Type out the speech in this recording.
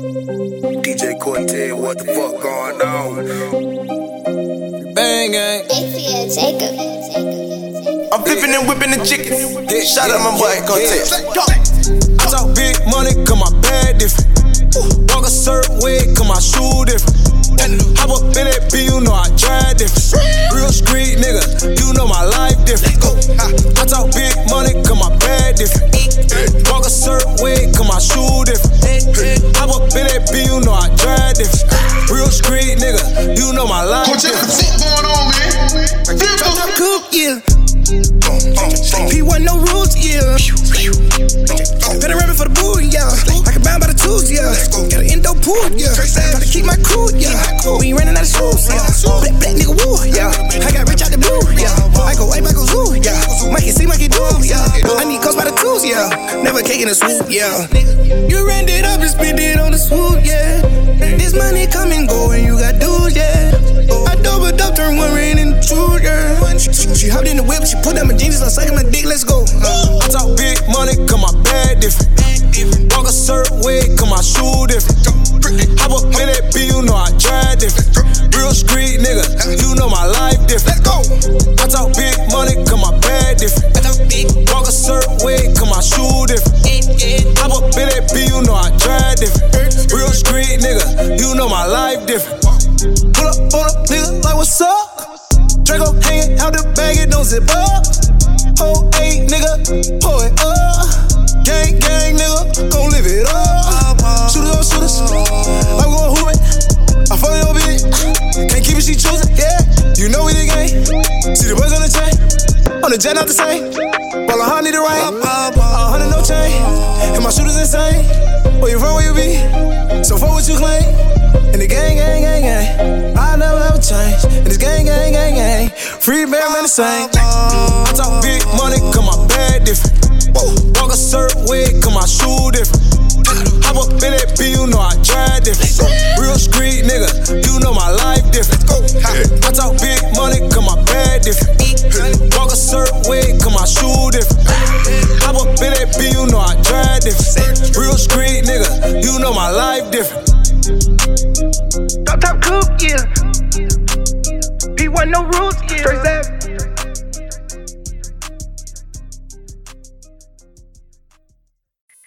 DJ Cortez, what the fuck going on? Bang gang. Jacob. I'm flipping and whipping the chickens. Shout out my boy Cortez. I talk big money, cause my bag different. Walk a certain way, cause my shoe different. Hop up in that B, you know I drive different. Real street nigga, you know my life different. I talk big money, cause my bag different. Walk a certain way, cause my shoe different. Hop up in that B, you know I drive different. Real street nigga, you know my life different. What the fuck going on, man? I'm cool, yeah. P1 no rules, yeah. Been a rabbit for the boo, yeah. I can bound by the tools, yeah. Got an endo pool, yeah. Gotta keep my cool, yeah. We ain't running out of shoes, yeah. Black nigga woo, yeah. I got rich out the blue, yeah. I go ape, I go zoo, yeah. Mikey see, Mikey do, yeah. I need coast by the tools, yeah. Never caking a swoop, yeah. You ran it up and spent it on the swoop, yeah. This money come and go and you got dudes, yeah. I doubled up, turn one rain into two, yeah. She hopped in the whip, she put down my jeans, I'm sucking my dick, let's go. I talk big money, cause my bag different. Walk a certain way, cause my shoe different. Hop up in that B, you know I drive different. Real street nigga, you know my life different. Let's go. I talk big money, cause my bag different. Walk a certain way, cause my shoe different. Hop up in that B, you know I drive different. Real street nigga, you know my life different. Pull up, nigga, like what's up? Draco hanging out the bag, it don't zip up. Whole 8, nigga, pull it up. Gang, nigga, gon' live it up. Shooters, I'm gon' hoop it. I fuck your bitch, can't keep it, she choosing, yeah. You know we the game. See the boys on the chain, on the jet, not the same. Ballin' hard, need the rain. 100 no chain, and my shooters insane. Where you from, where you be? So fuck what you claim. In the gang, I never ever change. In this gang, free man, the same. I talk big money, cause my bag different. Walk a certain way, cause my shoe different. Hop up in that B, you know I drive different. Real street nigga, you know my life different. I talk big money, cause my bag different. Walk a certain way, cause my shoe different. Hop up in that B, you know I drive different. Real street nigga, you know my life different. Top coupe, yeah. P1 no rules, yeah. Straight